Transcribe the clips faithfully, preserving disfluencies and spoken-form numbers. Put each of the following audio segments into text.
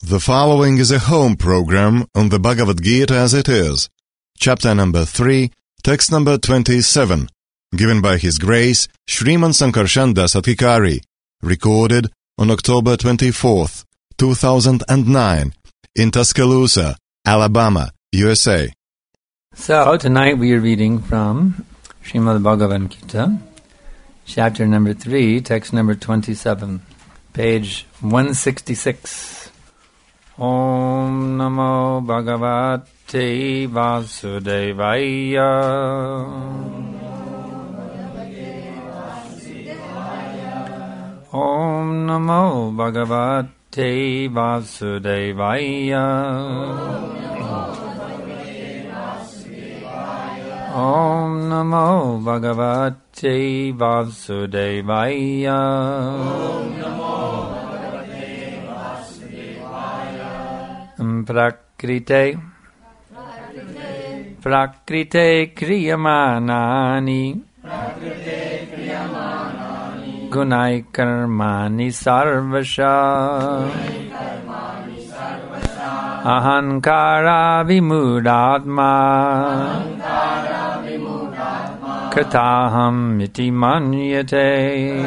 The following is a home program on the Bhagavad Gita as it is, chapter number three, text number twenty-seven, given by His Grace Shriman Sankarshan Das Adhikari, recorded on October twenty-fourth, two thousand nine, in Tuscaloosa, Alabama, U S A. So, tonight we are reading from Srimad Bhagavad Gita, chapter number three, text number twenty-seven, page one sixty-six. Om Namo Bhagavate Vasudevaya. Om Namo Bhagavate Vasudevaya. Om Namo Bhagavate Vasudevaya. Prakrite Prakrite Kriyamanani Gunai Karmani Sarvasha Ahankara Vimudatma Kataham iti manyate.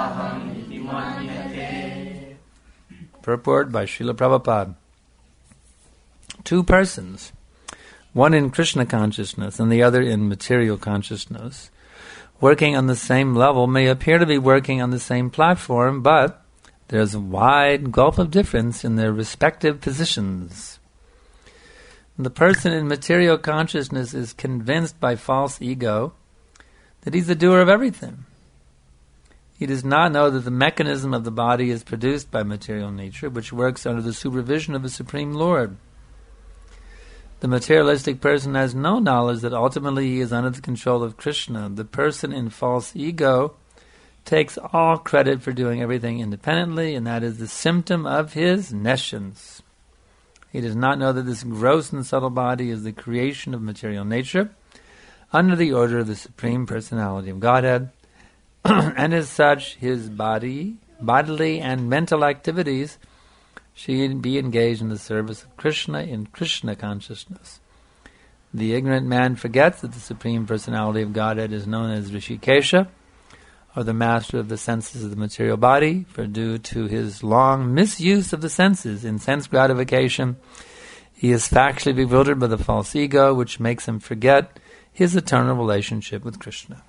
Purport by Srila Prabhupada. Two persons, one in Krishna consciousness and the other in material consciousness, working on the same level may appear to be working on the same platform, but there's a wide gulf of difference in their respective positions. The person in material consciousness is convinced by false ego that he's the doer of everything. He does not know that the mechanism of the body is produced by material nature, which works under the supervision of the Supreme Lord. The materialistic person has no knowledge that ultimately he is under the control of Krishna. The person in false ego takes all credit for doing everything independently, and that is the symptom of his nescience. He does not know that this gross and subtle body is the creation of material nature under the order of the Supreme Personality of Godhead, and as such, his body, bodily and mental activities should be engaged in the service of Krishna in Krishna consciousness. The ignorant man forgets that the Supreme Personality of Godhead is known as Rishikesha, or the master of the senses of the material body, for due to his long misuse of the senses in sense gratification, he is factually bewildered by the false ego, which makes him forget his eternal relationship with Krishna.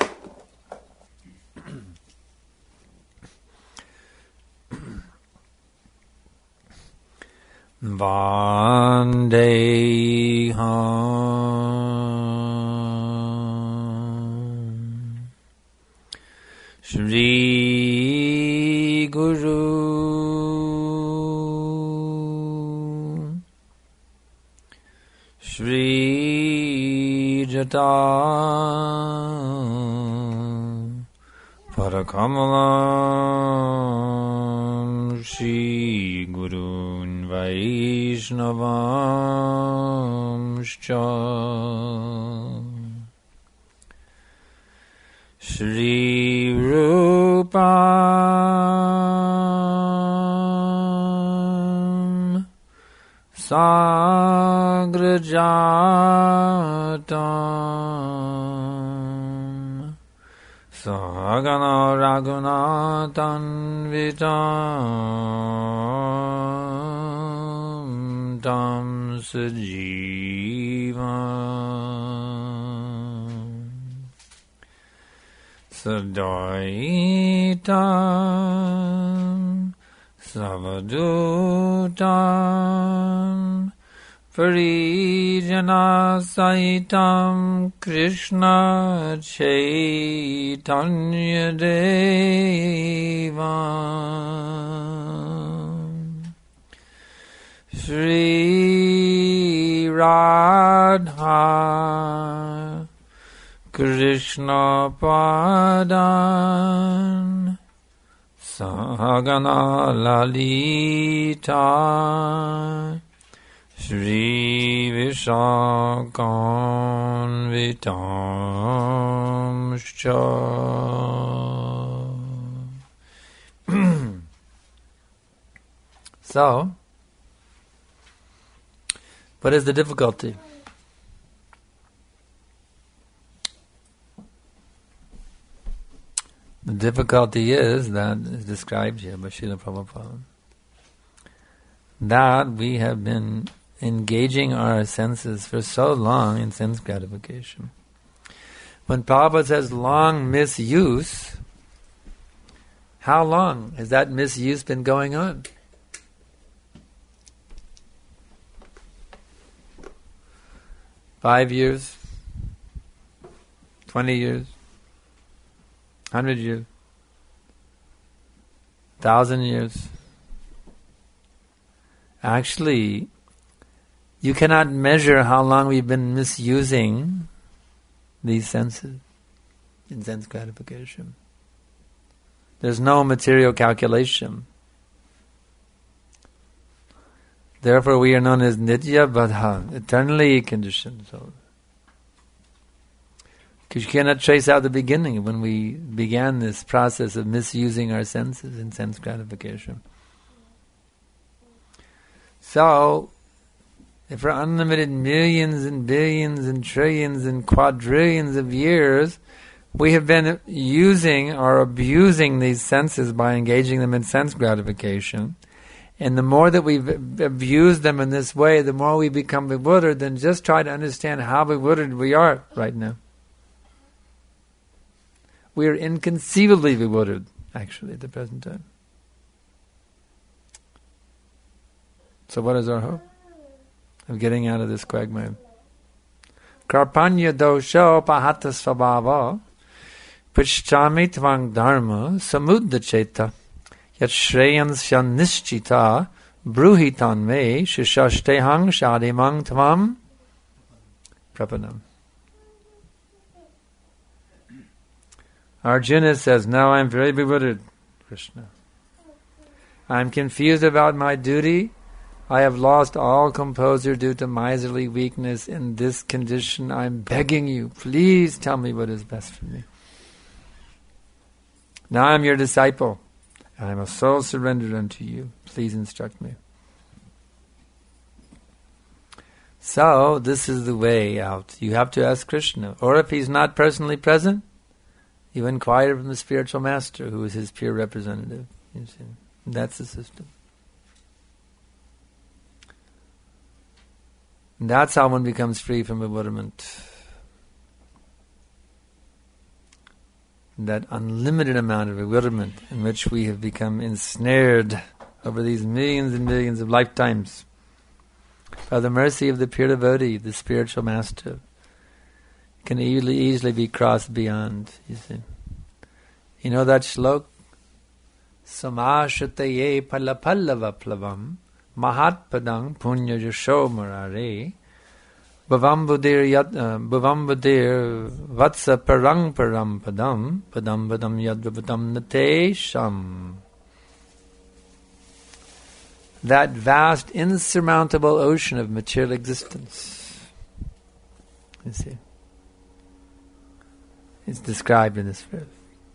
Vandeham Shri Guru Shri Jata Parakamalam Shri Gurun Vaishnavamscha Shri Rupam Sagrajatam Sahagana Raghunathan Vitam Tam Sajivam Sadaitam Savadutam Parijana Saitam Krishna Chaitanya Devam Shri Radha Krishna Padan Sahagana Lalita Shri Vishakam Vitamscha. So, What is the difficulty? The difficulty is that is described here by Srila Prabhupada, that we have been engaging our senses for so long in sense gratification. When Prabhupada says long misuse, how long has that misuse been going on? Five years? Twenty years? Hundred years? Thousand years? Actually, you cannot measure how long we've been misusing these senses in sense gratification. There's no material calculation. Therefore, we are known as Nitya Badha, eternally conditioned. So, because you cannot trace out the beginning when we began this process of misusing our senses in sense gratification. So, if for unlimited millions and billions and trillions and quadrillions of years, we have been using or abusing these senses by engaging them in sense gratification, and the more that we've abused them in this way, the more we become bewildered, then just try to understand how bewildered we are right now. We are inconceivably bewildered, actually, at the present time. So what is our hope of getting out of this quagmire? Karpanya dosho pahata svabhava Prichchami tvang dharma samuddacheta yat shreyans shan nischita bruhitan me shishashtehang shadimang tvam prapanam. Arjuna says, now I am very bewildered, Krishna. I am confused about my duty. I have lost all composure due to miserly weakness. In this condition, I am begging you, please tell me what is best for me. Now I am your disciple, and I am a soul surrendered unto you. Please instruct me. So, this is the way out. You have to ask Krishna. Or if he's not personally present, you inquire from the spiritual master, who is his pure representative. You see, that's the system. And that's how one becomes free from bewilderment. That unlimited amount of bewilderment in which we have become ensnared over these millions and millions of lifetimes. By the mercy of the pure devotee, the spiritual master, can easily, easily be crossed beyond, you see. You know that shlok? Samashataye palapallava plavam mahatpadang punya yasho marare bhavam budir yad bhavam budir vatsa parang param padam padam padam yad padam natesham. That vast insurmountable ocean of material existence, you see, it's described in this verse.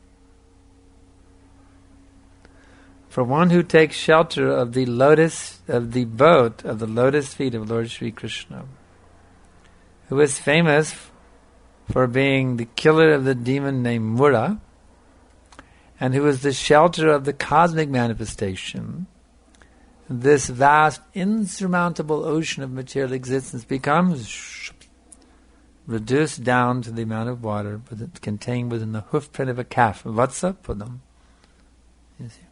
For one who takes shelter of the lotus, of the boat, of the lotus feet of Lord Sri Krishna, who is famous for being the killer of the demon named Mura, and who is the shelter of the cosmic manifestation, this vast, insurmountable ocean of material existence becomes reduced down to the amount of water contained within the hoof print of a calf. Vatsa Padam. You see.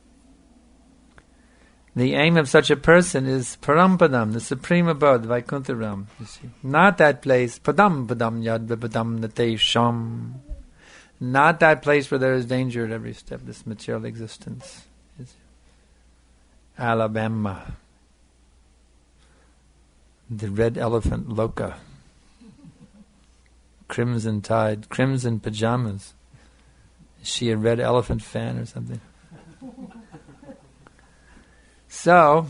The aim of such a person is Parampadam, the supreme abode, Vaikuntharam. You see, not that place, Padam Padam Yad Padam Nate Sham. Not that place where there is danger at every step. This material existence. You see. Alabama, the red elephant Loka, crimson tide, crimson pajamas. Is she a red elephant fan or something? So,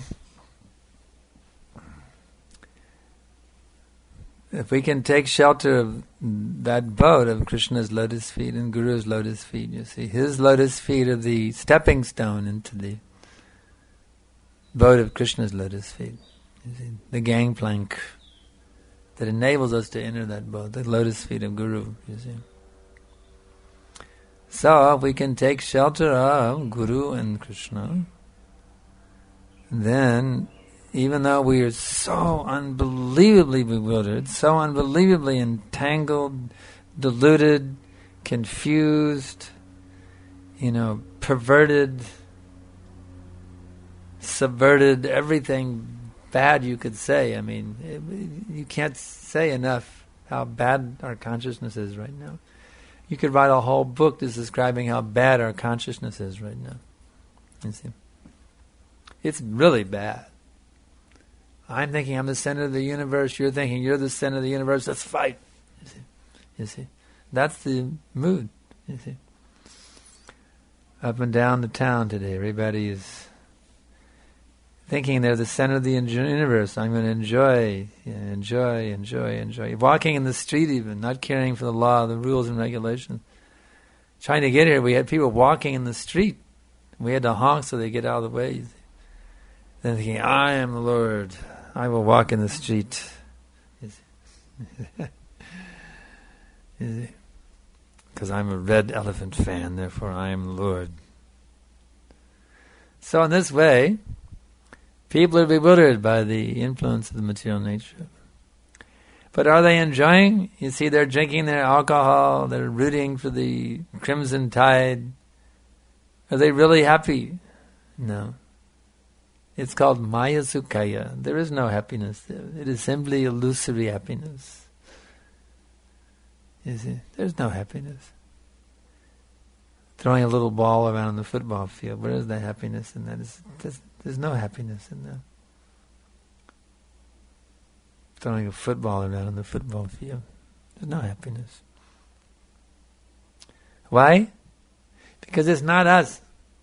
if we can take shelter of that boat of Krishna's lotus feet and Guru's lotus feet, you see, his lotus feet are the stepping stone into the boat of Krishna's lotus feet. You see, the gangplank that enables us to enter that boat, the lotus feet of Guru, you see. So, if we can take shelter of Guru and Krishna, then, even though we are so unbelievably bewildered, so unbelievably entangled, deluded, confused, you know, perverted, subverted, everything bad you could say. I mean, it, you can't say enough how bad our consciousness is right now. You could write a whole book just describing how bad our consciousness is right now. You see? It's really bad. I'm thinking I'm the center of the universe, you're thinking you're the center of the universe, let's fight. You see? You see? That's the mood, you see. Up and down the town today, everybody is thinking they're the center of the universe. I'm going to enjoy, yeah, enjoy, enjoy, enjoy. Walking in the street even, not caring for the law, the rules and regulations. Trying to get here, we had people walking in the street. We had to honk so they get out of the way. Then thinking, I am the Lord. I will walk in the street. Because I'm a Red Elephant fan, therefore I am the Lord. So in this way, people are bewildered by the influence of the material nature. But are they enjoying? You see, they're drinking their alcohol, they're rooting for the crimson tide. Are they really happy? No. It's called Maya Sukhaya. There is no happiness there. It is simply illusory happiness. You see, there's no happiness. Throwing a little ball around the football field, where is the happiness in that? It's, there's, there's no happiness in that. Throwing a football around the football field, there's no happiness. Why? Because it's not us.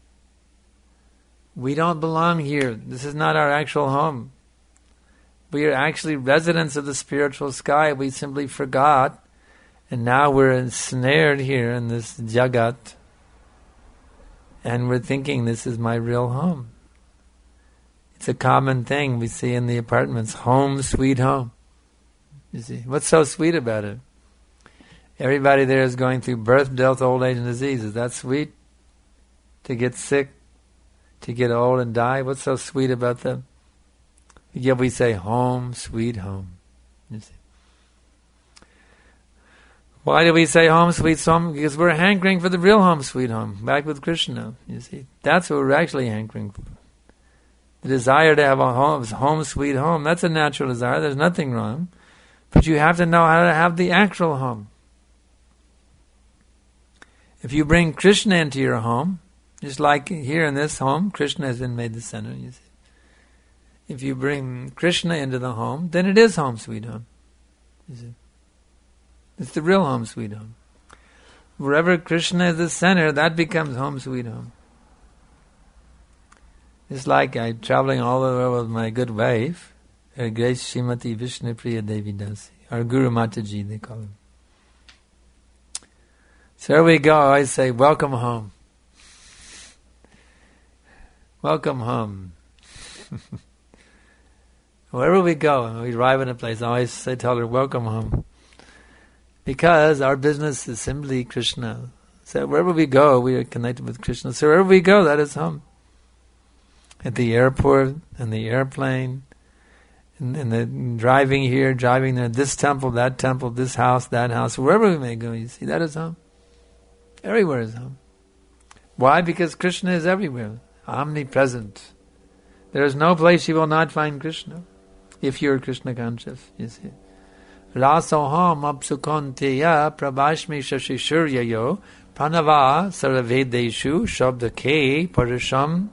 We don't belong here. This is not our actual home. We are actually residents of the spiritual sky. We simply forgot, and now we're ensnared here in this jagat, and we're thinking this is my real home. It's a common thing we see in the apartments. Home, sweet home. You see, what's so sweet about it? Everybody there is going through birth, death, old age, and disease. Is that sweet? To get sick? To get old and die? What's so sweet about them? Yet we say, home, sweet home. You see. Why do we say home, sweet home? Because we're hankering for the real home, sweet home, back with Krishna. You see, that's what we're actually hankering for. The desire to have a home, home, sweet home, that's a natural desire. There's nothing wrong. But you have to know how to have the actual home. If you bring Krishna into your home, just like here in this home, Krishna has been made the center, you see. If you bring Krishna into the home, then it is home, sweet home. You see. It's the real home, sweet home. Wherever Krishna is the center, that becomes home, sweet home. It's like I'm traveling all the way with my good wife, Her Grace Srimati Vishnupriya Devi Dasi, our Guru Mataji, they call him. So here we go, I say, welcome home. Welcome home. Wherever we go, when we arrive in a place, I always say, tell her, welcome home. Because our business is simply Krishna. So wherever we go, we are connected with Krishna. So wherever we go, that is home. At the airport, in the airplane, in, in the driving here, driving there, this temple, that temple, this house, that house, wherever we may go, you see, that is home. Everywhere is home. Why? Because Krishna is everywhere, omnipresent. There is no place you will not find Krishna, if you are Krishna conscious, you see. Rasoham apsukonteya prabhashmi shashishuryayo pranava saravedeshu shabdake parisham.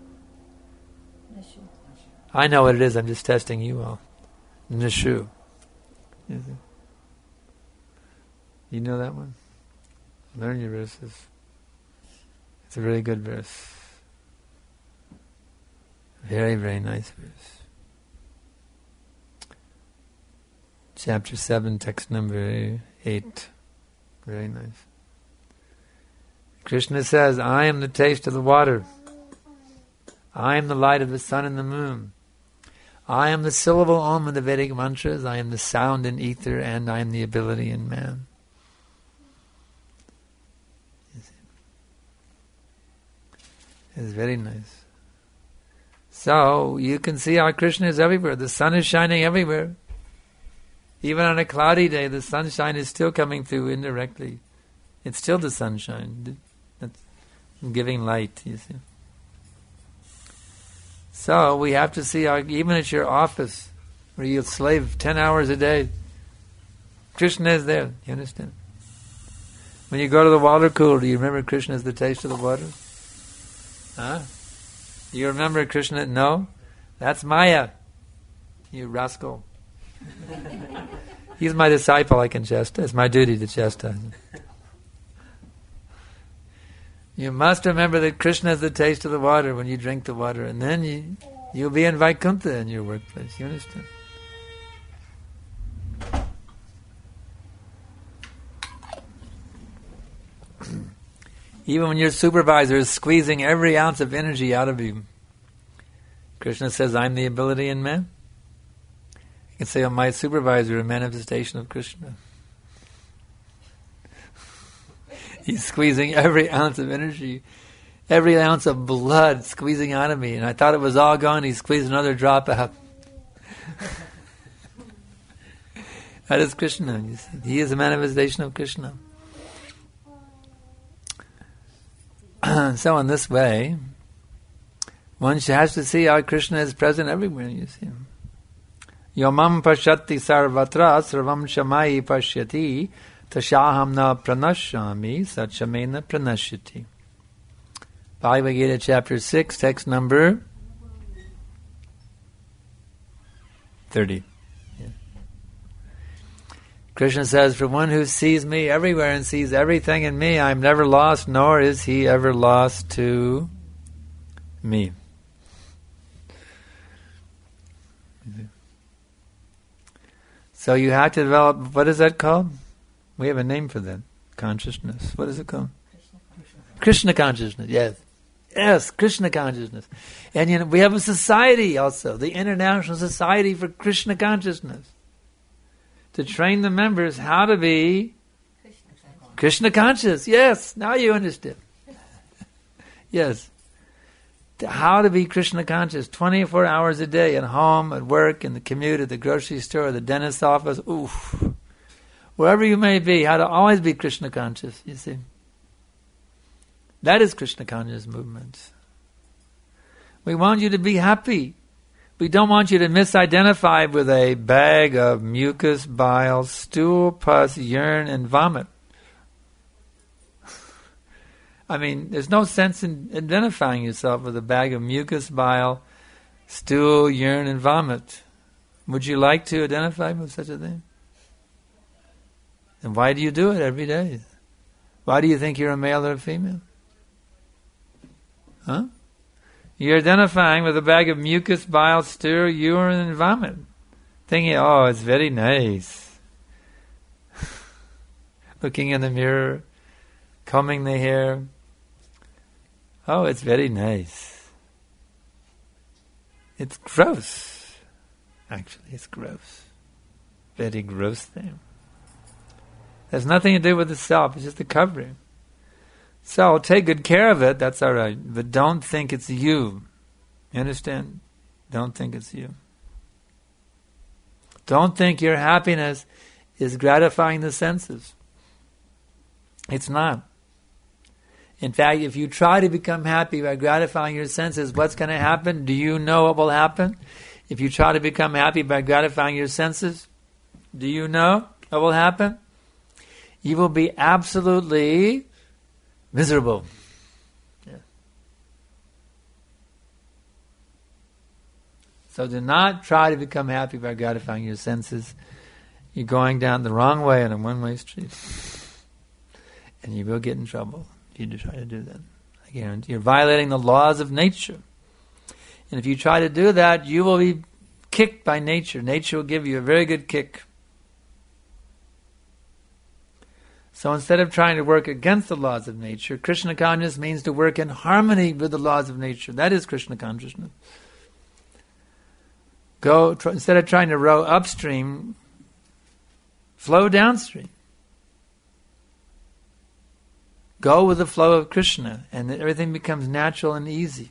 I know what it is, I'm just testing you all. Nishu. You know that one? Learn your verses. It's a really good verse. Very, very nice verse. Chapter seven, text number eight. Very nice. Krishna says, I am the taste of the water. I am the light of the sun and the moon. I am the syllable Om in the Vedic mantras, I am the sound in ether, and I am the ability in man. It's very nice. So, you can see how Krishna is everywhere. The sun is shining everywhere. Even on a cloudy day, the sunshine is still coming through indirectly. It's still the sunshine that's giving light, you see. So, we have to see how, even at your office, where you slave ten hours a day, Krishna is there, you understand? When you go to the water cooler, do you remember Krishna as the taste of the water? Huh? You remember Krishna? No? That's Maya, you rascal. He's my disciple, I can chastise. It's my duty to chastise him. You must remember that Krishna is the taste of the water when you drink the water, and then you, you'll be in Vaikuntha in your workplace. You understand? Even when your supervisor is squeezing every ounce of energy out of you, Krishna says, I'm the ability in man. You can say, oh, my supervisor, a manifestation of Krishna. He's squeezing every ounce of energy, every ounce of blood squeezing out of me. And I thought it was all gone. He squeezed another drop out. That is Krishna. You see. He is a manifestation of Krishna. So in this way, one has to see how Krishna is present everywhere, you see. Yomam pashyati sarvatra sarvam shamai pashyati tashaham na pranashami sachamena pranashyati. Bhagavad Gita chapter six, text number thirty. Yeah. Krishna says, for one who sees me everywhere and sees everything in me, I am never lost, nor is he ever lost to me. So you have to develop, what is that called? We have a name for that. Consciousness. What is it called? Krishna consciousness, yes. Yes, Krishna consciousness. And you know, we have a society also, the International Society for Krishna Consciousness, to train the members how to be Krishna, Krishna conscious. Yes, now you understand. Yes. How to be Krishna conscious twenty-four hours a day, at home, at work, in the commute, at the grocery store, the dentist's office, oof. Wherever you may be, how to always be Krishna conscious, you see. That is Krishna conscious movement. We want you to be happy. We don't want you to misidentify with a bag of mucus, bile, stool, pus, urine, and vomit. I mean, there's no sense in identifying yourself with a bag of mucus, bile, stool, urine, and vomit. Would you like to identify with such a thing? And why do you do it every day? Why do you think you're a male or a female? Huh? You're identifying with a bag of mucus, bile, stool, urine, and vomit. Thinking, oh, it's very nice. Looking in the mirror, combing the hair. Oh, it's very nice. It's gross. Actually, it's gross. Very gross thing. Has nothing to do with the self. It's just a covering. So, take good care of it. That's all right. But don't think it's you. You understand? Don't think it's you. Don't think your happiness is gratifying the senses. It's not. In fact, if you try to become happy by gratifying your senses, what's going to happen? Do you know what will happen? If you try to become happy by gratifying your senses, do you know what will happen? You will be absolutely miserable. Yeah. So do not try to become happy by gratifying your senses. You're going down the wrong way on a one-way street. And you will get in trouble if you try to do that. I guarantee you're violating the laws of nature. And if you try to do that, you will be kicked by nature. Nature will give you a very good kick. So instead of trying to work against the laws of nature, Krishna consciousness means to work in harmony with the laws of nature. That is Krishna consciousness. Go tr- instead of trying to row upstream, flow downstream. Go with the flow of Krishna, and everything becomes natural and easy.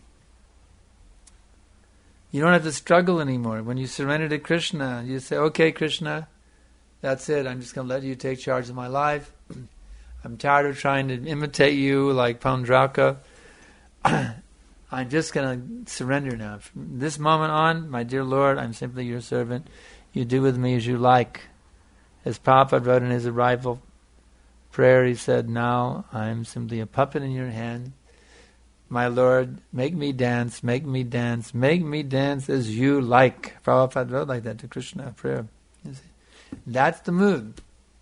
You don't have to struggle anymore. When you surrender to Krishna, you say, okay, Krishna, that's it. I'm just going to let you take charge of my life. I'm tired of trying to imitate you like Paundraka. I'm just going to surrender now. From this moment on, my dear Lord, I'm simply your servant. You do with me as you like. As Prabhupada wrote in his arrival prayer, he said, now I'm simply a puppet in your hand. My Lord, make me dance, make me dance, make me dance as you like. Prabhupada wrote like that to Krishna, prayer. You see? That's the mood.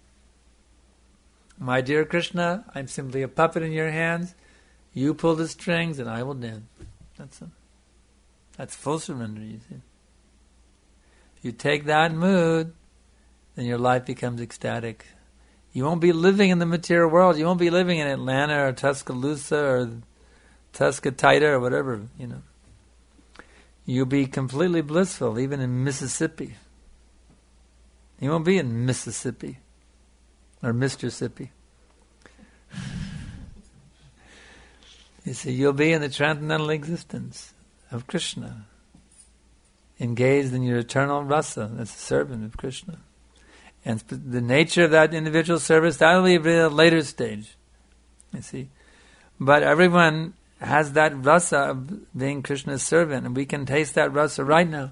My dear Krishna, I'm simply a puppet in your hands. You pull the strings and I will dance. That's it. That's full surrender, you see. If you take that mood, then your life becomes ecstatic. You won't be living in the material world. You won't be living in Atlanta or Tuscaloosa or Tuscatita or whatever, you know. You'll be completely blissful, even in Mississippi. You won't be in Mississippi or Mister-sippy. You see, you'll be in the transcendental existence of Krishna, engaged in your eternal rasa as a servant of Krishna. And the nature of that individual service, that will be a later stage, you see. But everyone has that rasa of being Krishna's servant, and we can taste that rasa right now.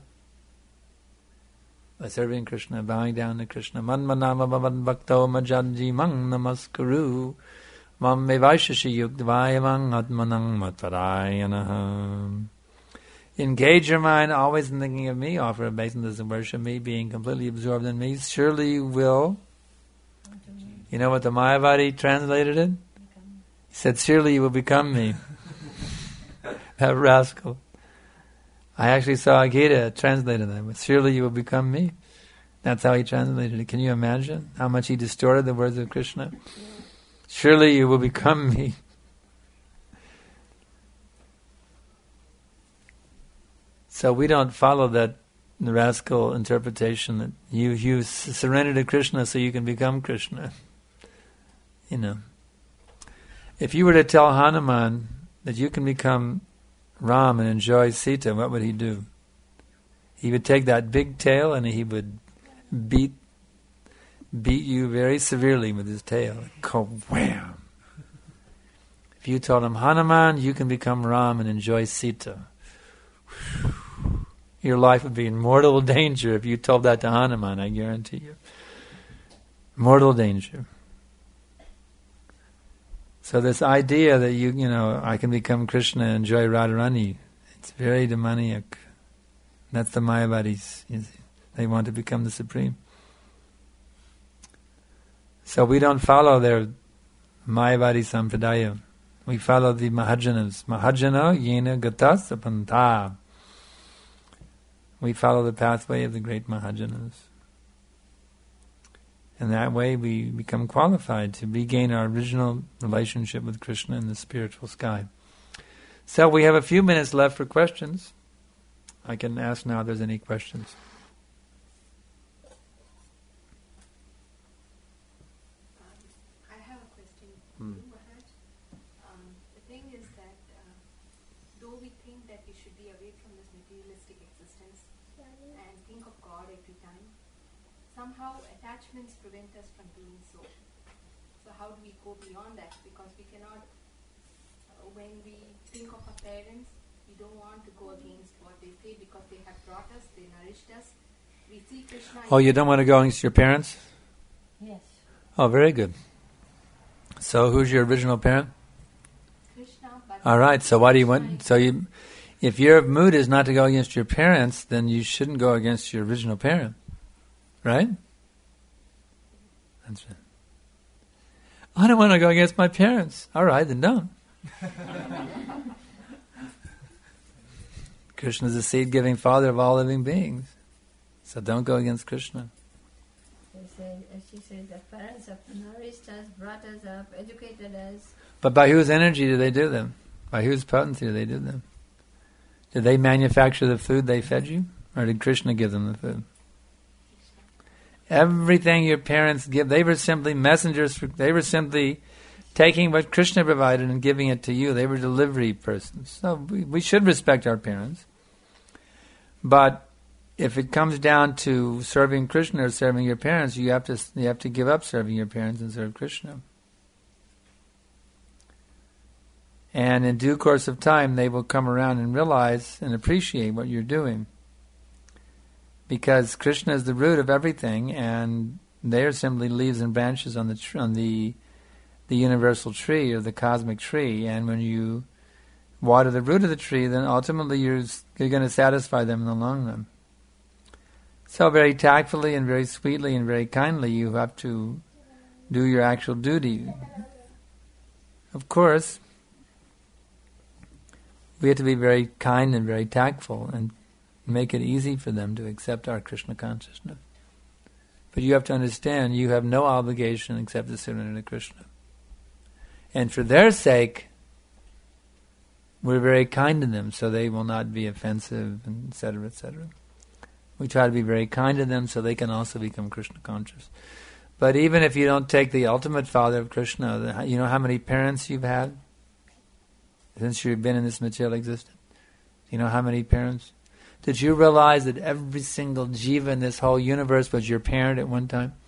By serving Krishna, bowing down to Krishna. Manmanama bhavan bhakto majanji mang namaskuru mam mevaishashi yukdvayamang atmanang matvarayanaha. Engage your mind always in thinking of me, offer obeisance and worship me, being completely absorbed in me. Surely you will. You know what the Mayavadi translated it? He said, surely you will become me. That rascal. I actually saw Gita translated that. But surely you will become me. That's how he translated it. Can you imagine how much he distorted the words of Krishna? Surely you will become me. So we don't follow that rascal interpretation that you you surrender to Krishna so you can become Krishna. You know, if you were to tell Hanuman that you can become Ram and enjoy Sita, what would he do? He would take that big tail and he would beat beat you very severely with his tail. Ka-wham! If you told him, Hanuman, you can become Ram and enjoy Sita, your life would be in mortal danger if you told that to Hanuman, I guarantee you. Mortal danger. So this idea that you, you know, I can become Krishna and enjoy Radharani, it's very demoniac. That's the Mayavadis. They want to become the Supreme. So we don't follow their Mayavadi Sampradaya. We follow the Mahajanas. Mahajana yena gatas apanta. We follow the pathway of the great Mahajanas. And that way we become qualified to regain our original relationship with Krishna in the spiritual sky. So we have a few minutes left for questions. I can ask now if there's any questions. I have a question. Hmm. Um, the thing is that uh, though we think that we should be away from this materialistic existence and think of God every time, somehow attachments prevent us from doing so. So how do we go beyond that? Because we cannot, uh, when we think of our parents, we don't want to go against what they say because they have brought us, they nourished us. We see Krishna. Oh, you don't want to go against your parents? Yes. Oh, very good. So who's your original parent? Krishna. But All right, so why do you want, so you, if your mood is not to go against your parents, then you shouldn't go against your original parent. Right? That's right. I don't want to go against my parents. All right, then don't. Krishna is the seed-giving father of all living beings. So don't go against Krishna. They said, as she said, the parents have nourished us, brought us up, educated us. But by whose energy do they do them? By whose potency do they do them? Did they manufacture the food they fed you? Or did Krishna give them the food? Everything your parents give, they were simply messengers. For, they were simply taking what Krishna provided and giving it to you. They were delivery persons. So we, we should respect our parents. But if it comes down to serving Krishna or serving your parents, you have to you have to give up serving your parents and serve Krishna. And in due course of time, they will come around and realize and appreciate what you're doing. Because Krishna is the root of everything, and they are simply leaves and branches on the tr- on the the universal tree or the cosmic tree. And when you water the root of the tree, then ultimately you're you're going to satisfy them in the long run. So very tactfully and very sweetly and very kindly, you have to do your actual duty. Of course, we have to be very kind and very tactful and make it easy for them to accept our Krishna consciousness. But you have to understand, you have no obligation except to surrender to Krishna. And for their sake, we're very kind to them, so they will not be offensive, and et cetera, et cetera. We try to be very kind to them so they can also become Krishna conscious. But even if you don't take the ultimate father of Krishna, you know how many parents you've had since you've been in this material existence? You know how many parents? Did you realize that every single jiva in this whole universe was your parent at one time?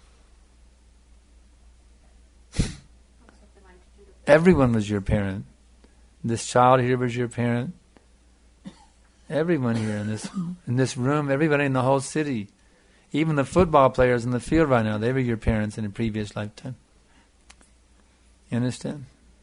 Everyone was your parent. This child here was your parent. Everyone here in this in this room, everybody in the whole city, even the football players in the field right now, they were your parents in a previous lifetime. You understand?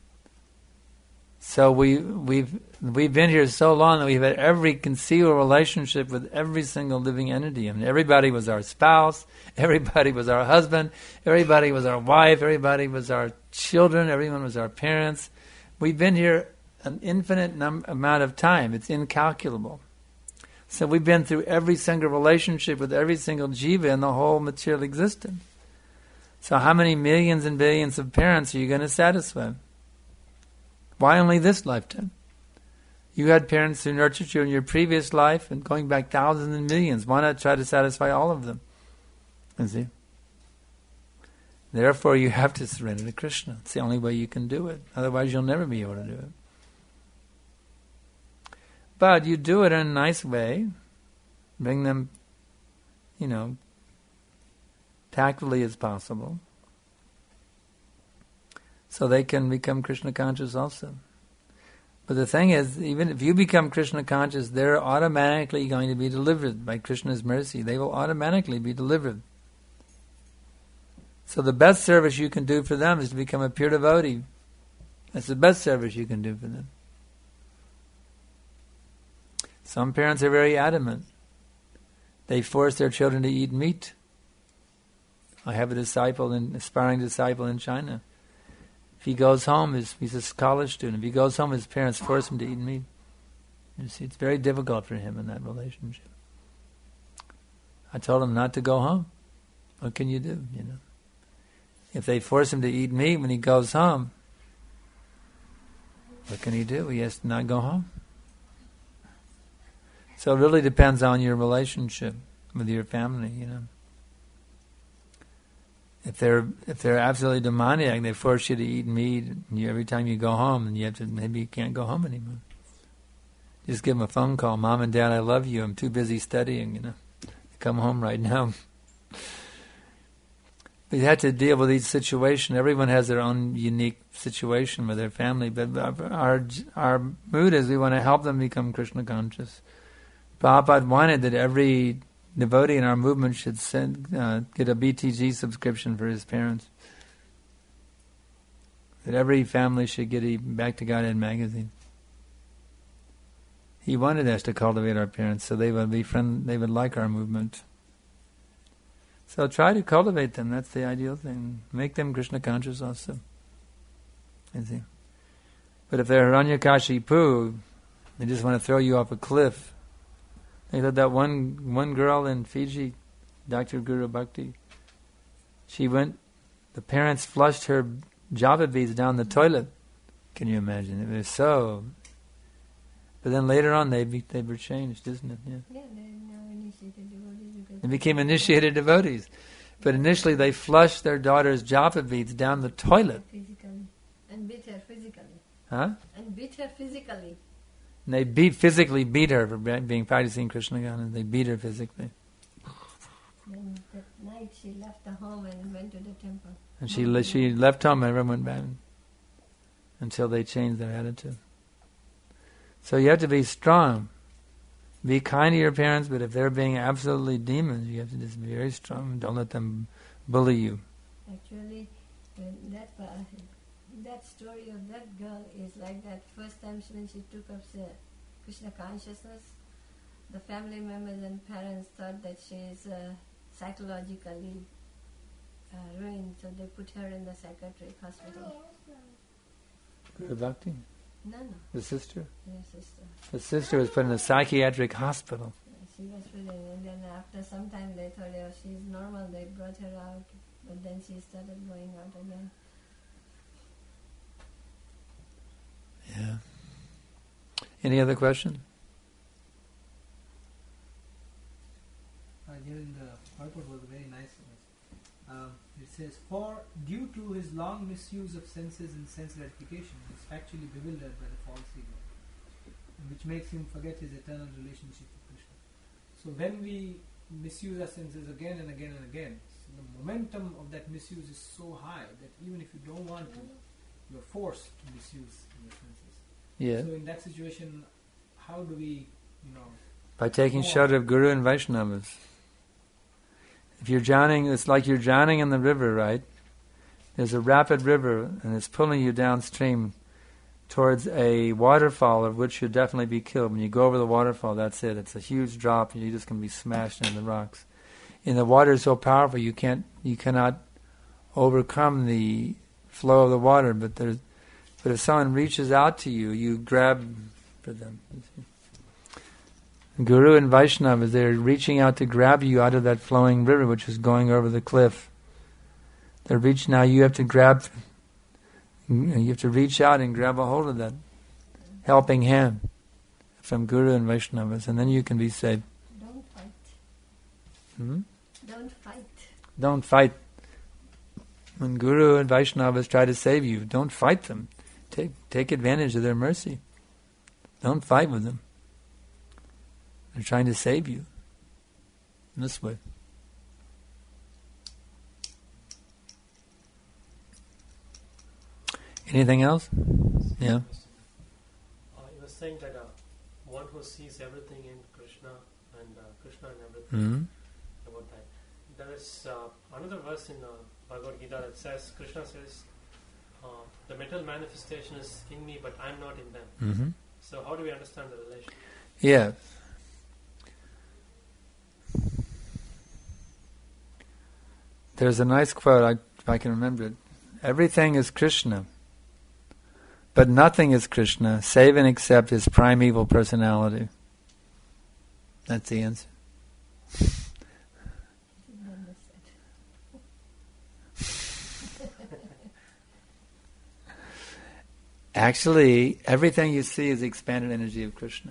So we we've we've been here so long that we've had every conceivable relationship with every single living entity. I mean, everybody was our spouse, everybody was our husband, everybody was our wife, everybody was our children, everyone was our parents. We've been here an infinite num- amount of time. It's incalculable. So we've been through every single relationship with every single jiva in the whole material existence. So how many millions and billions of parents are you going to satisfy? Why only this lifetime? You had parents who nurtured you in your previous life and going back thousands and millions. Why not try to satisfy all of them? You see? Therefore you have to surrender to Krishna. It's the only way you can do it. Otherwise you'll never be able to do it. But you do it in a nice way. Bring them, you know, tactfully as possible. So they can become Krishna conscious also. But the thing is, even if you become Krishna conscious, they're automatically going to be delivered by Krishna's mercy. They will automatically be delivered. So the best service you can do for them is to become a pure devotee. That's the best service you can do for them. Some parents are very adamant. They force their children to eat meat. I have a disciple, an aspiring disciple in China. If he goes home, his, he's a college student. If he goes home, his parents force him to eat meat. You see, it's very difficult for him in that relationship. I told him not to go home. What can you do, you know? If they force him to eat meat when he goes home, what can he do? He has to not go home. So it really depends on your relationship with your family, you know. If they're if they're absolutely demoniac, they force you to eat meat and you, every time you go home, and you have to, maybe you can't go home anymore. Just give them a phone call. Mom and Dad, I love you. I'm too busy studying, you know. Come home right now. We had to deal with each situation. Everyone has their own unique situation with their family, but our our mood is we want to help them become Krishna conscious. Prabhupada wanted that every devotee in our movement should send, uh, get a B T G subscription for his parents. That every family should get a Back to Godhead magazine. He wanted us to cultivate our parents so they would be friend, they would like our movement. So try to cultivate them. That's the ideal thing. Make them Krishna conscious also. You see. But if they're Hiranyakashipu, they just want to throw you off a cliff. They had that one one girl in Fiji, Doctor Guru Bhakti. She went, the parents flushed her java beads down the toilet. Can you imagine? It was so. But then later on, they be, they were changed, isn't it? Yeah. Yeah, they know initiation. initiated devotees. Because They became initiated devotees. But initially they flushed their daughter's japa beads down the toilet. physically. And beat her physically. Huh? And beat her physically. And they beat physically beat her for be- being practicing Krishna Gana. They beat her physically. Then that night she left the home and went to the temple. And she le- she left home and never went back until they changed their attitude. So you have to be strong. Be kind to your parents, but if they're being absolutely demons, you have to just be very strong. Don't let them bully you. Actually, when that uh, that story of that girl is like that. First time she- when she took up the Krishna consciousness, the family members and parents thought that she is uh, psychologically uh, ruined, so they put her in the psychiatric hospital. Guru Bhakti, No, no, the sister. your sister. The sister was put in a psychiatric hospital. She was put in, and then after some time they thought, oh, she's normal, they brought her out, but then she started going out again. Yeah. Any other question? Uh, Given the purport was very nice. Um, it says, for due to his long misuse of senses and sense gratification, he is factually bewildered by the false ego, which makes him forget his eternal relationship with Krishna. So when we misuse our senses again and again and again, so the momentum of that misuse is so high that even if you don't want to, you are forced to misuse your senses. Yeah. So in that situation, how do we, you know, By taking shelter of Guru and Vaishnavas. If you're drowning, it's like you're drowning in the river, right? There's a rapid river and it's pulling you downstream towards a waterfall of which you'll definitely be killed. When you go over the waterfall, that's it. It's a huge drop and you're just going to be smashed into the rocks. And the water is so powerful you can't, you cannot overcome the flow of the water. But there's, but if someone reaches out to you, you grab for them. Guru and Vaishnavas, they're reaching out to grab you out of that flowing river which is going over the cliff. They're reaching out, you have to grab, you have to reach out and grab a hold of that helping hand from Guru and Vaishnavas, and then you can be saved. Don't fight. Hmm? Don't fight. Don't fight. When Guru and Vaishnavas try to save you, don't fight them. Take take advantage of their mercy. Don't fight with them. They're trying to save you in this way. Anything else? Yeah. Uh, you were saying that uh, one who sees everything in Krishna and uh, Krishna and everything, Mm-hmm. about that. There is uh, another verse in uh, Bhagavad Gita that says, Krishna says, uh, the mental manifestation is in me, but I'm not in them. Mm-hmm. So how do we understand the relation? Yeah. There's a nice quote, I, if I can remember it. Everything is Krishna, but nothing is Krishna, save and except his primeval personality. That's the answer. Actually, everything you see is the expanded energy of Krishna.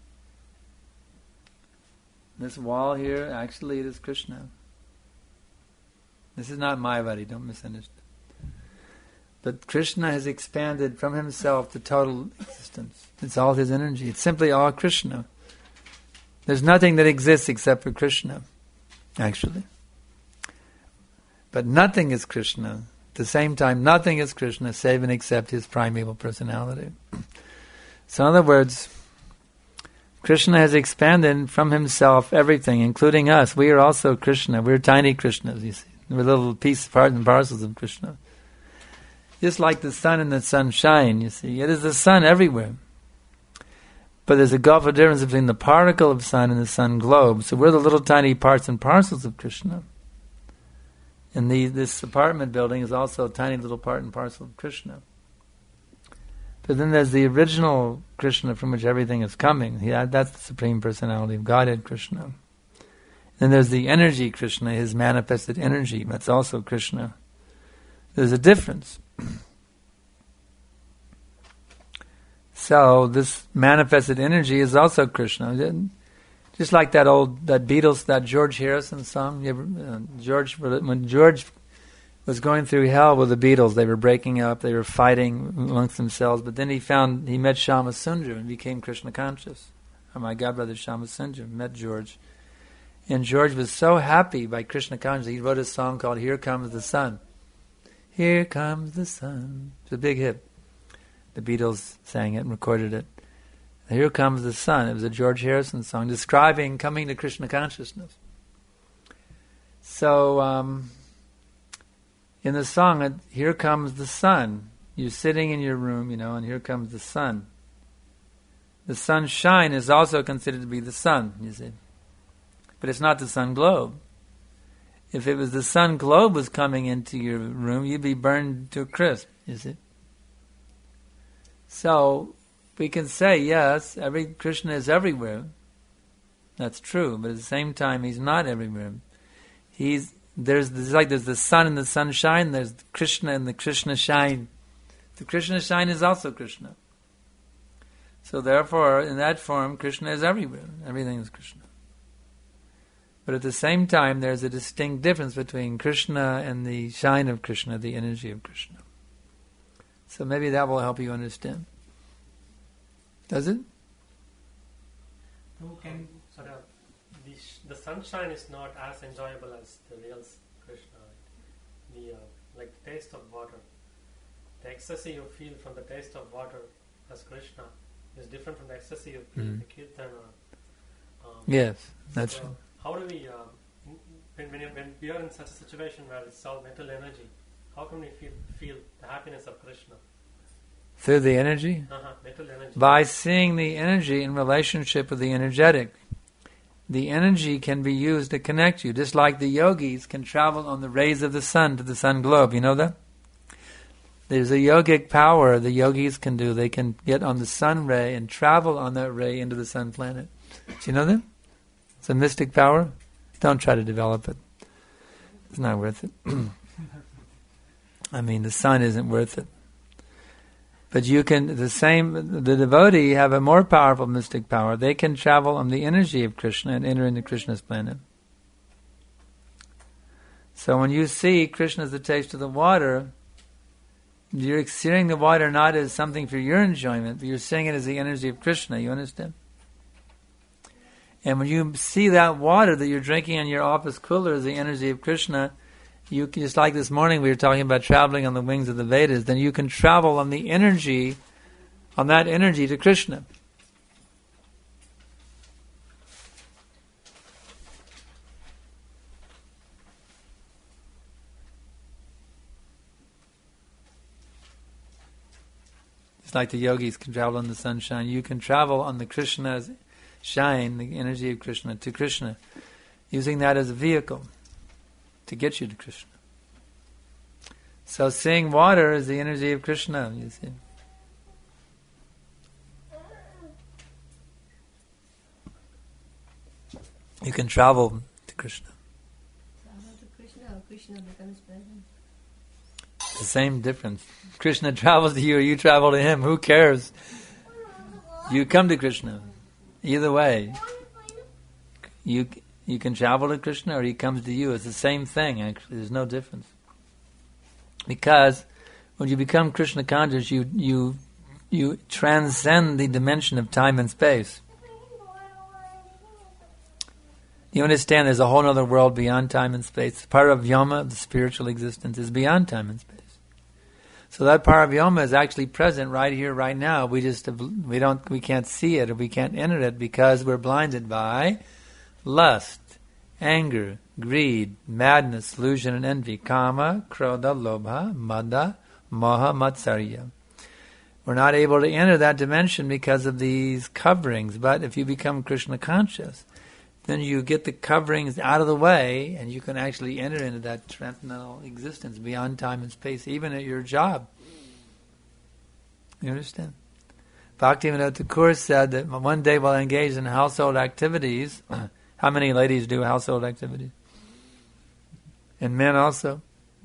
This wall here, actually it is Krishna. This is not Mayavadi, don't misunderstand. But Krishna has expanded from himself to total existence. It's all his energy. It's simply all Krishna. There's nothing that exists except for Krishna, actually. But nothing is Krishna. At the same time, nothing is Krishna save and except his primeval personality. So in other words, Krishna has expanded from himself everything, including us. We are also Krishna. We're tiny Krishnas, you see. We're little pieces, parts and parcels of Krishna. Just like the sun and the sunshine, you see. It is the sun everywhere. But there's a gulf of difference between the particle of sun and the sun globe. So we're the little tiny parts and parcels of Krishna. And the, this apartment building is also a tiny little part and parcel of Krishna. But then there's the original Krishna from which everything is coming. Yeah, that's the Supreme Personality of Godhead, Krishna. Then there's the energy Krishna, his manifested energy. That's also Krishna. There's a difference. So this manifested energy is also Krishna. Just like that old, that Beatles, that George Harrison song. You ever, uh, George, when George was going through hell with the Beatles, they were breaking up, they were fighting amongst themselves, but then he found, he met Shama Sundar and became Krishna conscious. Or my godbrother Shama Sundar met George. And George was so happy by Krishna consciousness, he wrote a song called Here Comes the Sun. Here comes the sun. It's a big hit. The Beatles sang it and recorded it. Here Comes the Sun. It was a George Harrison song describing coming to Krishna consciousness. So, um, in the song, it, Here Comes the Sun. You're sitting in your room, you know, and here comes the sun. The sunshine is also considered to be the sun, you see. But it's not the sun globe. If it was the sun globe was coming into your room, you'd be burned to a crisp, you see. So, we can say, yes, every Krishna is everywhere. That's true, but at the same time, he's not everywhere. He's there's, there's like there's the sun and the sunshine. There's the Krishna and the Krishna shine. The Krishna shine is also Krishna. So therefore, in that form, Krishna is everywhere. Everything is Krishna. But at the same time, there's a distinct difference between Krishna and the shine of Krishna, the energy of Krishna. So maybe that will help you understand. Does it? No, can sort of the, sh- the sunshine is not as enjoyable as the real Krishna. The uh, like the taste of water, the ecstasy you feel from the taste of water as Krishna is different from the ecstasy you feel in the kirtan. Or, um, yes, that's so true. How do we, uh, when, when, when we are in such a situation where it's all mental energy, how can we feel feel the happiness of Krishna? Through the energy? Uh-huh, mental energy. By seeing the energy in relationship with the energetic. The energy can be used to connect you, just like the yogis can travel on the rays of the sun to the sun globe. You know that? There's a yogic power the yogis can do. They can get on the sun ray and travel on that ray into the sun planet. Do you know that? It's a mystic power. Don't try to develop it. It's not worth it. I mean, the sun isn't worth it. But you can, the same, the devotee have a more powerful mystic power. They can travel on the energy of Krishna and enter into Krishna's planet. So when you see Krishna as the taste of the water, you're seeing the water not as something for your enjoyment, but you're seeing it as the energy of Krishna. You understand? And when you see that water that you're drinking in your office cooler as the energy of Krishna, you can, just like this morning we were talking about traveling on the wings of the Vedas, then you can travel on the energy, on that energy to Krishna. Just like the yogis can travel on the sunshine, you can travel on the Krishna's shine, the energy of Krishna, to Krishna, using that as a vehicle to get you to Krishna. So seeing water is the energy of Krishna, you see. You can travel to Krishna. Travel to Krishna or Krishna becomes present? It's the same difference. Krishna travels to you or you travel to him. Who cares? You come to Krishna. Either way. You You can travel to Krishna or he comes to you. It's the same thing, actually. There's no difference. Because when you become Krishna conscious, you you you transcend the dimension of time and space. You understand there's a whole other world beyond time and space. Part of Yama, the spiritual existence, is beyond time and space. So that part of Yama is actually present right here, right now. We just have, we don't we can't see it or we can't enter it because we're blinded by lust, anger, greed, madness, delusion, and envy. Kama, krodha, lobha, mada, moha, matsarya. We're not able to enter that dimension because of these coverings. But if you become Krishna conscious, then you get the coverings out of the way and you can actually enter into that transcendental existence beyond time and space, even at your job. You understand? Bhaktivinoda Thakur said that one day while engaged in household activities, how many ladies do household activities? And men also.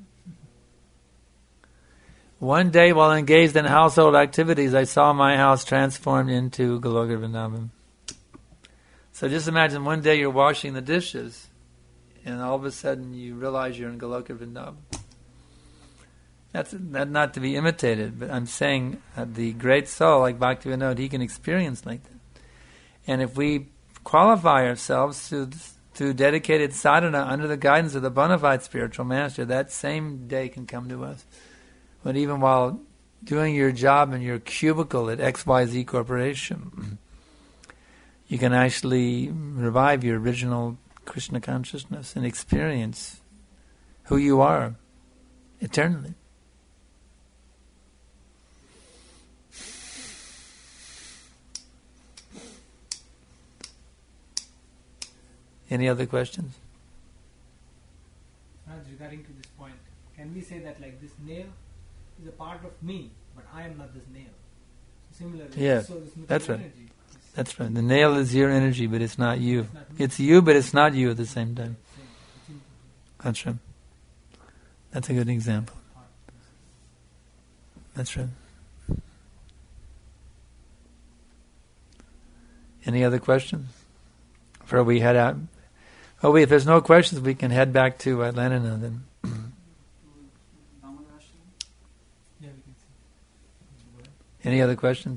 One day while engaged in household activities, I saw my house transformed into Goloka Vrindavan. So just imagine one day you're washing the dishes, and all of a sudden you realize you're in Goloka Vrindavan. That's that not to be imitated, but I'm saying uh, the great soul, like Bhaktivinoda, he can experience like that. And if we qualify ourselves to to dedicated sadhana under the guidance of the bona fide spiritual master, that same day can come to us. But even while doing your job in your cubicle at X Y Z Corporation, you can actually revive your original Krishna consciousness and experience who you are eternally. Any other questions? Raj, regarding to this point, can we say that like this nail is a part of me, but I am not this nail? So similarly, Yeah, so this that's right. energy is That's right. The nail is your energy, but it's not you. It's not me. It's you, but it's not you at the same time. same. It's in- That's right. That's a good example. That's right. Any other questions? Before we head out. Oh, wait, if there's no questions, we can head back to Atlanta now then. Yeah, we can see. Any other questions?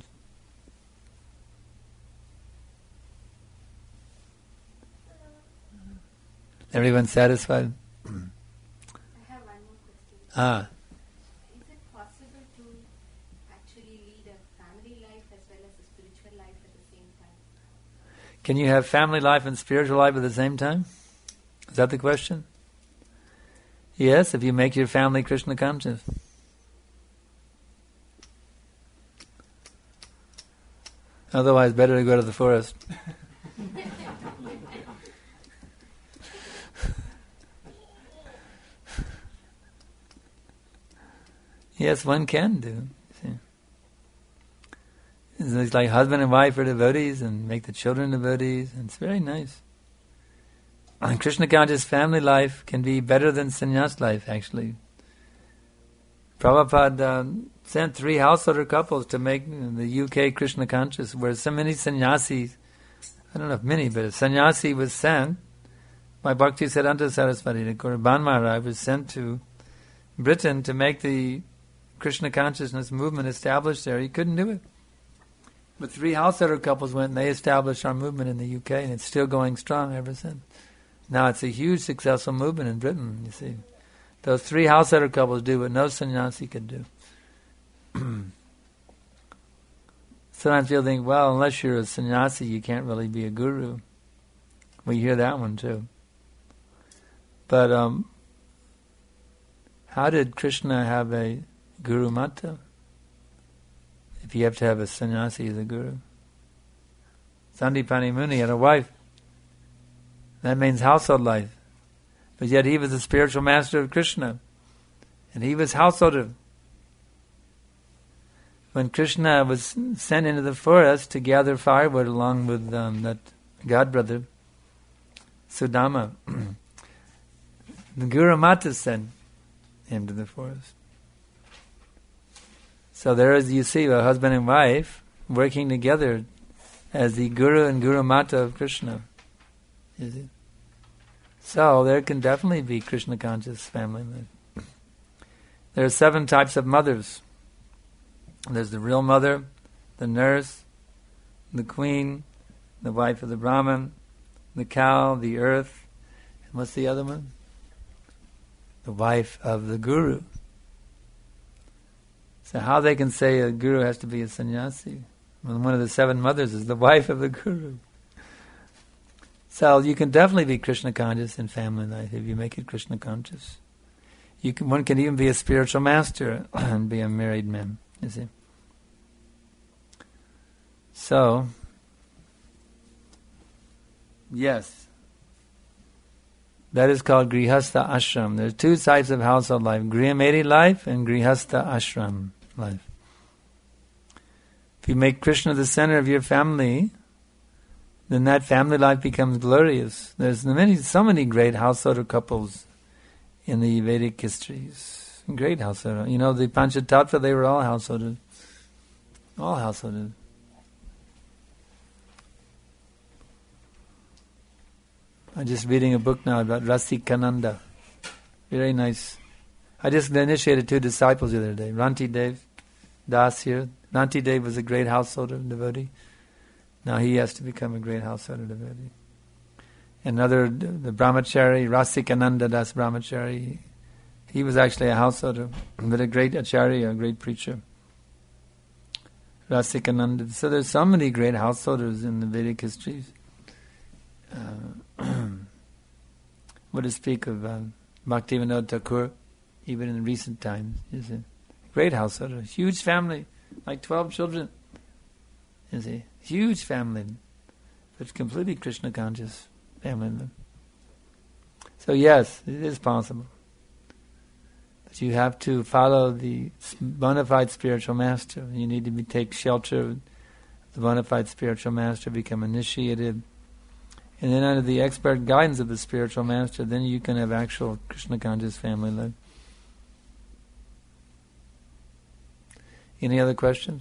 Everyone satisfied? I have one more question. Ah, Is it possible to actually lead a family life as well as a spiritual life at the same time? can you have family life and spiritual life at the same time? Is that the question? Yes, if you make your family Krishna conscious. Otherwise, better to go to the forest. Yes, one can do. See. It's like husband and wife are devotees and make the children devotees, and it's very nice. And Krishna conscious family life can be better than sannyas life, actually. Prabhupada um, sent three householder couples to make the U K Krishna conscious, where so many sannyasis, I don't know if many, but a sannyasi was sent by Bhakti Siddhanta Saraswati, the Gurban Maharaj was sent to Britain to make the Krishna consciousness movement established there. He couldn't do it. But three householder couples went and they established our movement in the U K, and it's still going strong ever since. Now it's a huge successful movement in Britain, you see. Those three householder couples do what no sannyasi could do. Sometimes people think, well, unless you're a sannyasi, you can't really be a guru. We hear that one too. But um, how did Krishna have a Guru Mata? If you have to have a sannyasi as a guru. Sandipani Muni had a wife. That means household life. But yet he was the spiritual master of Krishna. And he was householder. When Krishna was sent into the forest to gather firewood along with um, that godbrother, Sudama, the Guru Mata sent him to the forest. So there is, you see, a husband and wife working together as the Guru and Guru Mata of Krishna. Is it? So there can definitely be Krishna conscious family life. There are seven types of mothers. There's the real mother, the nurse, the queen, the wife of the Brahmin, the cow, the earth, and what's the other one? The wife of the guru. So how they can say a guru has to be a sannyasi? Well, one of the seven mothers is the wife of the guru. So you can definitely be Krishna conscious in family life if you make it Krishna conscious. You can, one can even be a spiritual master and be a married man, you see. So, yes, that is called Grihastha Ashram. There are two types of household life, Grihamedi life and Grihastha Ashram life. If you make Krishna the center of your family, then that family life becomes glorious. There's many, so many great householder couples in the Vedic histories. Great householder. You know, the Panchatattva, they were all householders. All householders. I'm just reading a book now about Rasikananda. Very nice. I just initiated two disciples the other day. Ranti Dev Das here. Ranti Dev was a great householder devotee. Now he has to become a great householder devotee. Another, the Brahmachari, Rasikananda Das Brahmachari, he was actually a householder, but a great acharya, a great preacher. Rasikananda. So there's so many great householders in the Vedic histories. Uh, what to speak of uh, Bhaktivinoda Thakur, even in recent times, is a great householder, huge family, like twelve children. Is a huge family, but completely Krishna conscious family. So yes, it is possible. But you have to follow the bona fide spiritual master. You need to be, take shelter of the bona fide spiritual master, become initiated. And then under the expert guidance of the spiritual master, then you can have actual Krishna conscious family life. Any other questions?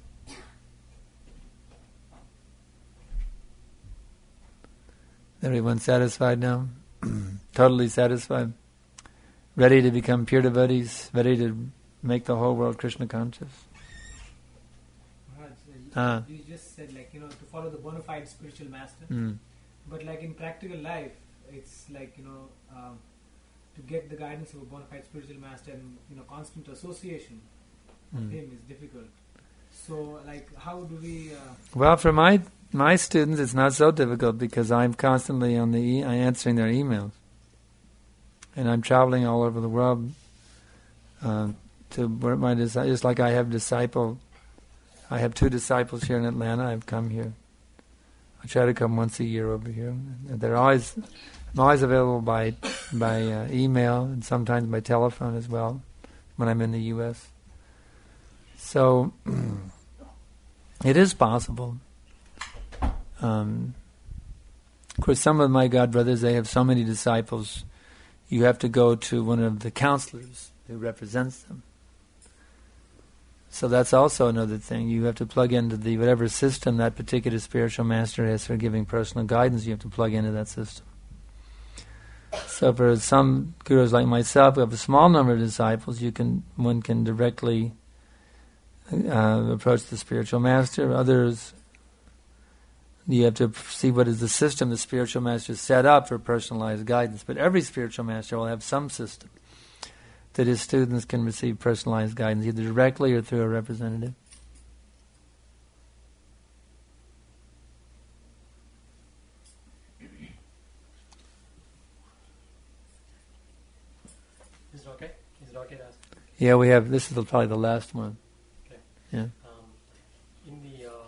Everyone satisfied now? Totally satisfied? Ready to become pure devotees? Ready to make the whole world Krishna conscious? Maharaj, you, Ah. you just said, like, you know, to follow the bona fide spiritual master. Mm. But like in practical life, it's like, you know, um, to get the guidance of a bona fide spiritual master and, you know, constant association of Mm. him is difficult. So, like, how do we... Uh, Well, for my my students, it's not so difficult because I'm constantly on the e- answering their emails, and I'm traveling all over the world uh, to work my disciples. Just like I have disciple, I have two disciples here in Atlanta. I've come here. I try to come once a year over here. They're always, I'm always available by by uh, email and sometimes by telephone as well when I'm in the U S So it is possible. Um, of course, some of my God brothers, they have so many disciples, you have to go to one of the counselors who represents them. So that's also another thing. You have to plug into the whatever system that particular spiritual master has for giving personal guidance. You have to plug into that system. So for some gurus like myself, who have a small number of disciples, you can one can directly uh, approach the spiritual master. Others, you have to see what is the system the spiritual master set up for personalized guidance. But every spiritual master will have some system that his students can receive personalized guidance, either directly or through a representative. Is it okay? Is it okay to ask? Yeah, we have, this is the, probably the last one. Okay. Yeah. Um, in the um,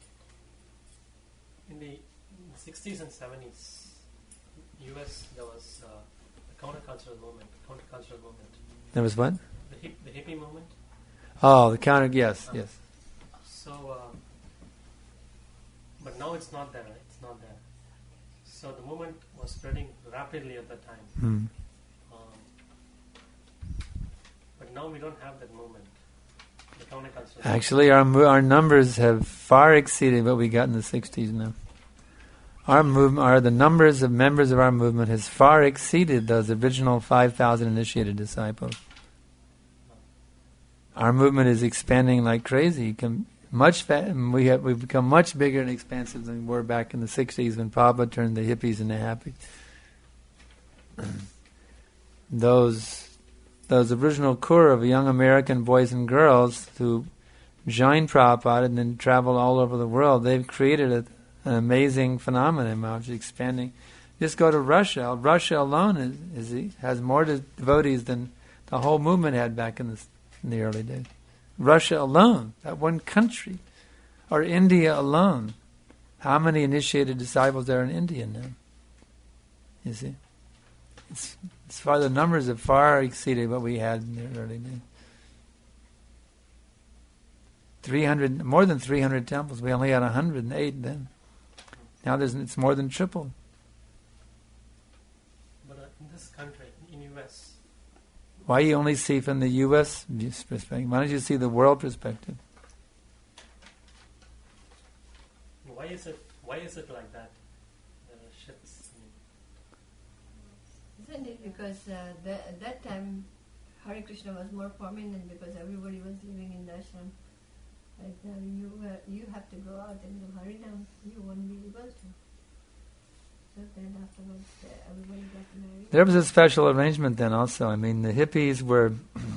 in the sixties and seventies, U S there was uh, the countercultural movement. Countercultural movement. There was what? The hip, the hippie movement. Oh, the counter, yes, Uh, yes. So, uh, but now it's not there. Right? It's not there. So the movement was spreading rapidly at that time. Hmm. Um, but now we don't have that movement. The countercultural. Actually, our mo- our numbers have far exceeded what we got in the sixties now. Our movement, our, the numbers of members of our movement has far exceeded those original five thousand initiated disciples. Our movement is expanding like crazy. Com- much fa- we have we've become much bigger and expansive than we were back in the sixties when Prabhupada turned the hippies into happy. those those original core of young American boys and girls who joined Prabhupada and then traveled all over the world, they've created a an amazing phenomenon now, which is expanding. Just go to Russia. Russia alone is, is has more devotees than the whole movement had back in the, in the early days. Russia alone, that one country, or India alone. How many initiated disciples there in India now? You see, it's, it's far the numbers have far exceeded what we had in the early days. Three hundred, more than three hundred temples. We only had a hundred and eight then. Now there's it's more than triple. But uh, in this country, in U S, Why you only see from the U S perspective? Why don't you see the world perspective? why is it why is it like that? The shifts. Isn't it? Because uh, the, at that time, Hare Krishna was more prominent because everybody was living in the ashram. Right now, you uh, you have to go out and do Harinam. You won't be able to. So then afterwards, uh, everybody got married. There was a special arrangement then also. I mean, the hippies were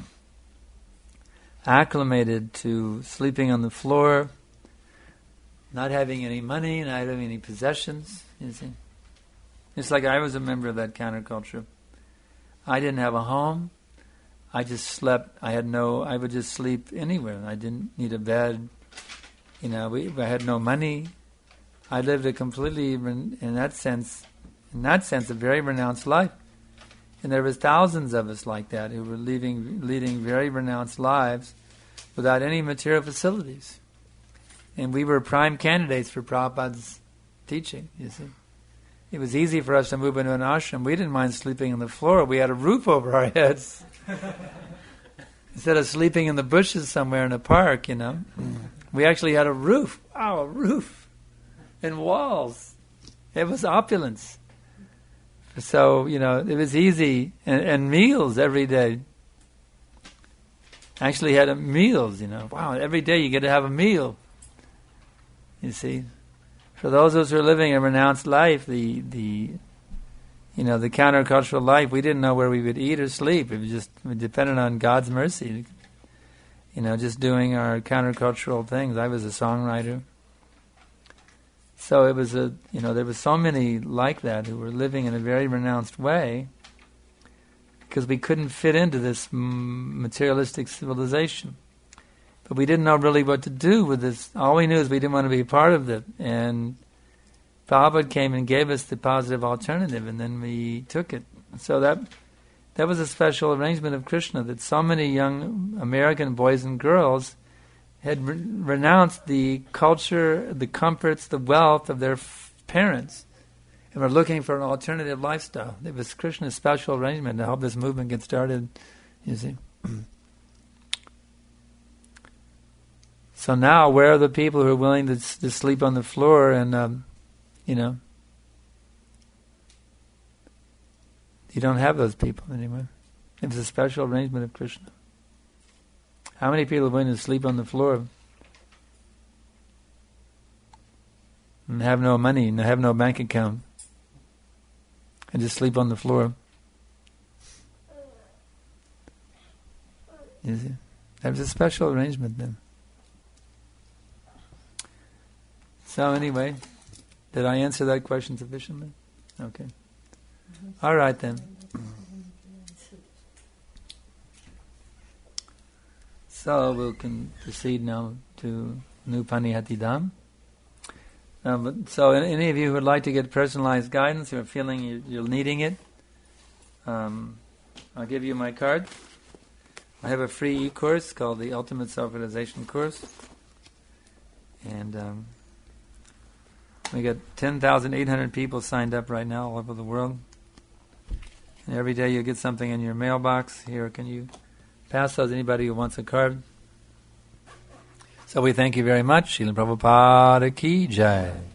acclimated to sleeping on the floor, not having any money, not having any possessions, you see. It's like I was a member of that counterculture. I didn't have a home. I just slept. I had no, I would just sleep anywhere. I didn't need a bed. You know, we, I had no money. I lived a completely, in that sense, in that sense, a very renounced life. And there was thousands of us like that who were leading, leading very renounced lives without any material facilities. And we were prime candidates for Prabhupada's teaching, you see. It was easy for us to move into an ashram. We didn't mind sleeping on the floor. We had a roof over our heads. Instead of sleeping in the bushes somewhere in a park, you know. We actually had a roof. Wow, a roof. And walls. It was opulence. So, you know, it was easy. And, and meals every day. Actually had a meals, you know. Wow, every day you get to have a meal. You see. For those of us who are living a renounced life, the, the you know, the countercultural life, we didn't know where we would eat or sleep. It was just, we depended on God's mercy. You know, just doing our countercultural things. I was a songwriter. So it was a, you know, there were so many like that who were living in a very renounced way because we couldn't fit into this materialistic civilization. But we didn't know really what to do with this. All we knew is we didn't want to be a part of it. And Prabhupada came and gave us the positive alternative, and then we took it. So that that was a special arrangement of Krishna, that so many young American boys and girls had re- renounced the culture, the comforts, the wealth of their f- parents, and were looking for an alternative lifestyle. It was Krishna's special arrangement to help this movement get started, you see. So now, where are the people who are willing to, to sleep on the floor and, um, you know, you don't have those people anymore. It was a special arrangement of Krishna. How many people are willing to sleep on the floor and have no money and have no bank account and just sleep on the floor? You see? That was a special arrangement then. So anyway, did I answer that question sufficiently? Okay. All right then. So we'll can proceed now to Nupanihati Dham. Uh, but, so any of you who would like to get personalized guidance or feeling you, you're needing it, um, I'll give you my card. I have a free e-course called the Ultimate Self-Realization Course. And um, we got ten thousand eight hundred people signed up right now all over the world. And every day you get something in your mailbox. Here, can you pass those to anybody who wants a card? So we thank you very much. Srila Prabhupada Ki Jai.